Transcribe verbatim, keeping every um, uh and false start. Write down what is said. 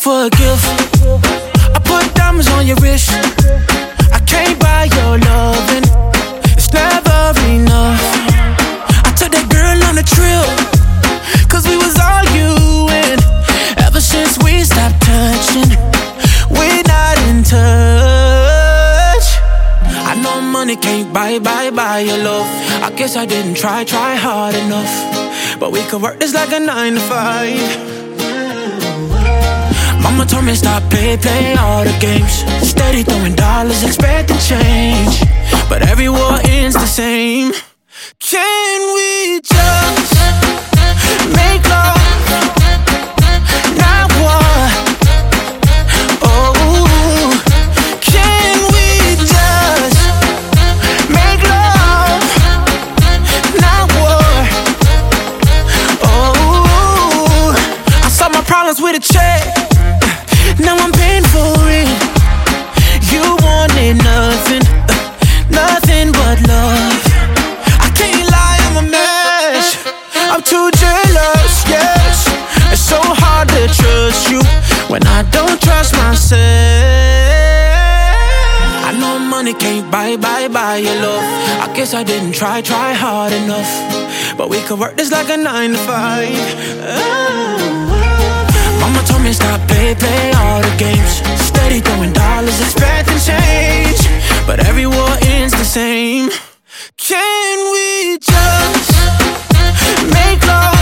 for a gift. I put diamonds on your wrist. I can't buy your loving. It's never enough. I took that girl on a trip, cause we was arguing. Ever since we stopped touching, we're not in touch. I know money can't buy, buy, buy your love. I guess I didn't try, try hard enough. But we could work this like a nine to five. Mama told me stop, play, play all the games. Steady throwing dollars, expecting change. But every war ends the same. Can we just make love? Not war. Oh, can we just make love? Not war. Oh, I solved my problems with a check. Now I'm paying for it. You wanted nothing, uh, nothing but love. I can't lie, I'm a mess. I'm too jealous, yes. It's so hard to trust you when I don't trust myself. I know money can't buy, buy, buy your love. I guess I didn't try, try hard enough. But we could work this like a nine to five. Oh. Mama told me stop, play, play all the games. Steady throwing dollars, expecting change. But every war ends the same. Can we just make love?